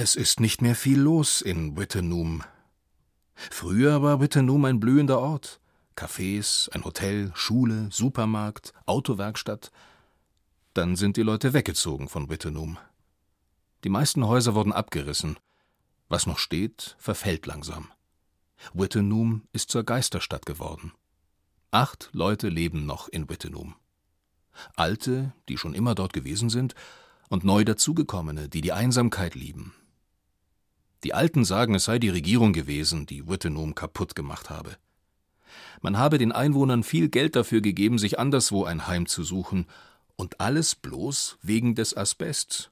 Es ist nicht mehr viel los in Wittenoom. Früher war Wittenoom ein blühender Ort. Cafés, ein Hotel, Schule, Supermarkt, Autowerkstatt. Dann sind die Leute weggezogen von Wittenoom. Die meisten Häuser wurden abgerissen. Was noch steht, verfällt langsam. Wittenoom ist zur Geisterstadt geworden. 8 Leute leben noch in Wittenoom. Alte, die schon immer dort gewesen sind, und neu dazugekommene, die die Einsamkeit lieben. Die Alten sagen, es sei die Regierung gewesen, die Wittenoom kaputt gemacht habe. Man habe den Einwohnern viel Geld dafür gegeben, sich anderswo ein Heim zu suchen, und alles bloß wegen des Asbests.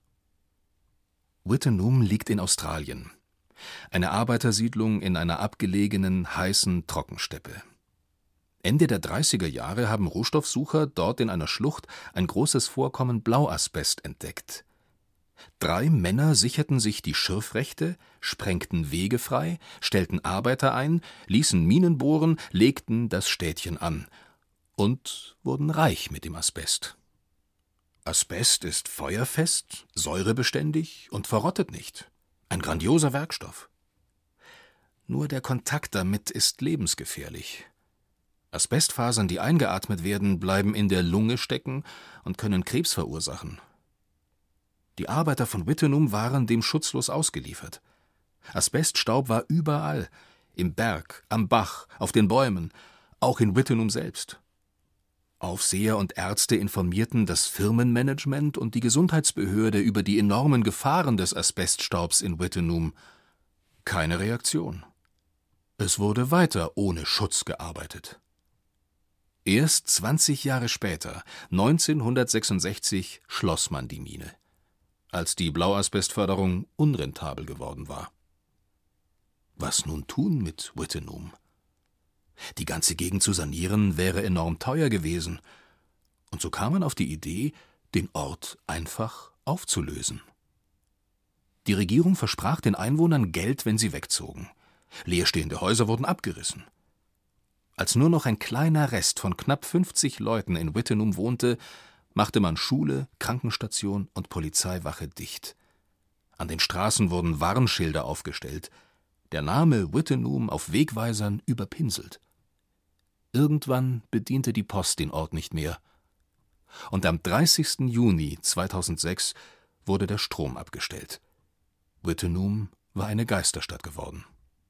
Wittenoom liegt in Australien. Eine Arbeitersiedlung in einer abgelegenen, heißen Trockensteppe. Ende der 30er Jahre haben Rohstoffsucher dort in einer Schlucht ein großes Vorkommen Blauasbest entdeckt. 3 Männer sicherten sich die Schürfrechte, sprengten Wege frei, stellten Arbeiter ein, ließen Minen bohren, legten das Städtchen an und wurden reich mit dem Asbest. Asbest ist feuerfest, säurebeständig und verrottet nicht. Ein grandioser Werkstoff. Nur der Kontakt damit ist lebensgefährlich. Asbestfasern, die eingeatmet werden, bleiben in der Lunge stecken und können Krebs verursachen. Die Arbeiter von Wittenoom waren dem schutzlos ausgeliefert. Asbeststaub war überall, im Berg, am Bach, auf den Bäumen, auch in Wittenoom selbst. Aufseher und Ärzte informierten das Firmenmanagement und die Gesundheitsbehörde über die enormen Gefahren des Asbeststaubs in Wittenoom. Keine Reaktion. Es wurde weiter ohne Schutz gearbeitet. Erst 20 Jahre später, 1966, schloss man die Mine, als die Blauasbestförderung unrentabel geworden war. Was nun tun mit Wittenoom? Die ganze Gegend zu sanieren wäre enorm teuer gewesen, und so kam man auf die Idee, den Ort einfach aufzulösen. Die Regierung versprach den Einwohnern Geld, wenn sie wegzogen. Leerstehende Häuser wurden abgerissen. Als nur noch ein kleiner Rest von knapp 50 Leuten in Wittenoom wohnte, machte man Schule, Krankenstation und Polizeiwache dicht. An den Straßen wurden Warnschilder aufgestellt, der Name Wittenoom auf Wegweisern überpinselt. Irgendwann bediente die Post den Ort nicht mehr. Und am 30. Juni 2006 wurde der Strom abgestellt. Wittenoom war eine Geisterstadt geworden.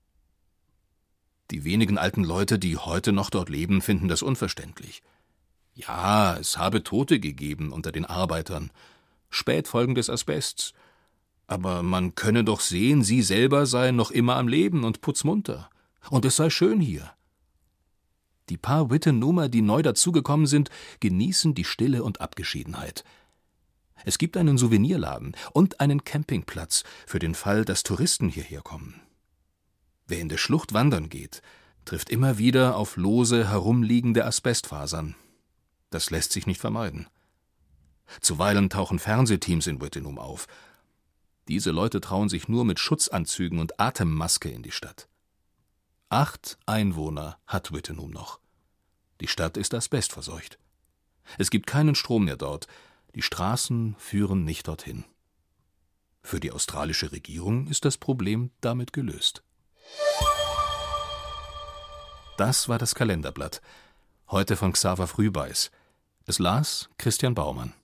Die wenigen alten Leute, die heute noch dort leben, finden das unverständlich. Ja, es habe Tote gegeben unter den Arbeitern, Spätfolgen des Asbests. Aber man könne doch sehen, sie selber seien noch immer am Leben und putzmunter. Und es sei schön hier. Die paar Wittenoomer, die neu dazugekommen sind, genießen die Stille und Abgeschiedenheit. Es gibt einen Souvenirladen und einen Campingplatz für den Fall, dass Touristen hierher kommen. Wer in der Schlucht wandern geht, trifft immer wieder auf lose herumliegende Asbestfasern. Das lässt sich nicht vermeiden. Zuweilen tauchen Fernsehteams in Wittenoom auf. Diese Leute trauen sich nur mit Schutzanzügen und Atemmaske in die Stadt. 8 Einwohner hat Wittenoom noch. Die Stadt ist asbestverseucht. Es gibt keinen Strom mehr dort. Die Straßen führen nicht dorthin. Für die australische Regierung ist das Problem damit gelöst. Das war das Kalenderblatt. Heute von Xaver Frühbeiß. Es las Christian Baumann.